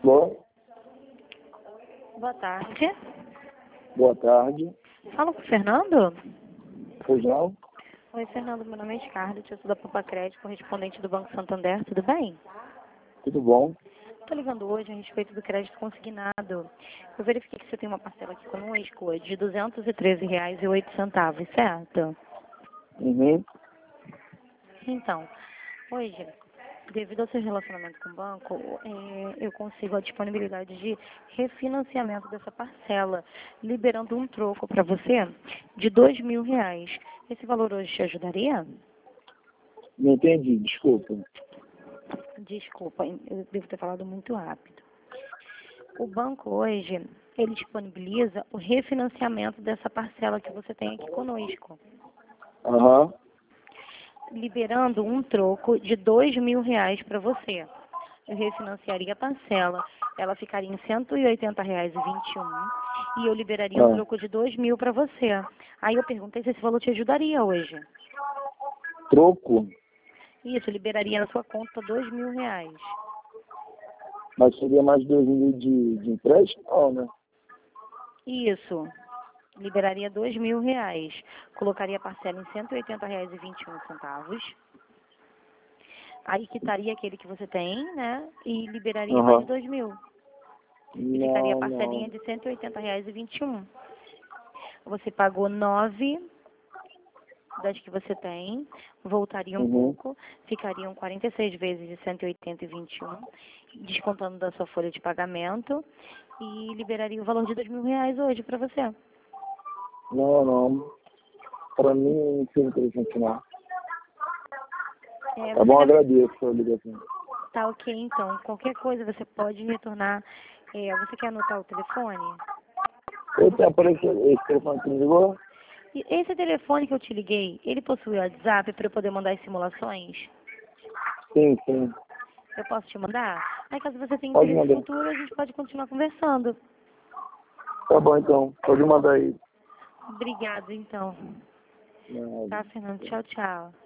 Bom, Boa tarde. boa tarde. Fala com o Fernando? Pois não? Oi, Fernando. Meu nome é Scarlett, eu sou da Pampa Crédito, correspondente do Banco Santander. Tudo bem? Tudo bom? Estou ligando hoje a respeito do crédito consignado. Eu verifiquei que você tem uma parcela aqui conosco de R$ 213,08, certo? Uhum. Então, hoje, devido ao seu relacionamento com o banco, eu consigo a disponibilidade de refinanciamento dessa parcela, liberando um troco para você de R$ 2.000. Esse valor hoje te ajudaria? Não entendi, desculpa. Desculpa, eu devo ter falado muito rápido. O banco hoje, ele disponibiliza o refinanciamento dessa parcela que você tem aqui conosco, Aham. liberando um troco de R$ 2.000 para você. Eu refinanciaria a parcela, ela ficaria em R$ 180,21 e eu liberaria um Ah. troco de R$ 2.000 para você. Aí eu perguntei se esse valor te ajudaria hoje. Troco? Isso, eu liberaria na sua conta R$ 2.000. Mas seria mais 2.000 de empréstimo? Não, né? Isso, liberaria R$ 2.000. Colocaria a parcela em R$ 180,21. Aí quitaria aquele que você tem, né? E liberaria mais Aham. 2.000. E ficaria a Não, parcelinha não. de R$ 180,21. Você pagou 9 das que você tem, voltaria um Uhum. pouco, ficariam 46 vezes de 180,21, descontando da sua folha de pagamento, e liberaria o valor de R$ 2.000 hoje para você. Não, não. Pra mim não seria interessante não. Tá bom, agradeço a ligação. Tá ok, então. Qualquer coisa você pode retornar. Você quer anotar o telefone? Esse apareceu, esse telefone que me ligou? E esse telefone que eu te liguei, ele possui WhatsApp para eu poder mandar as simulações? Sim, sim. Eu posso te mandar? Aí caso você tenha Pode interesse mandar. futuro, a gente pode continuar conversando. Tá bom então. Pode mandar aí. Obrigada, então. Tá, Fernando. Tchau, tchau.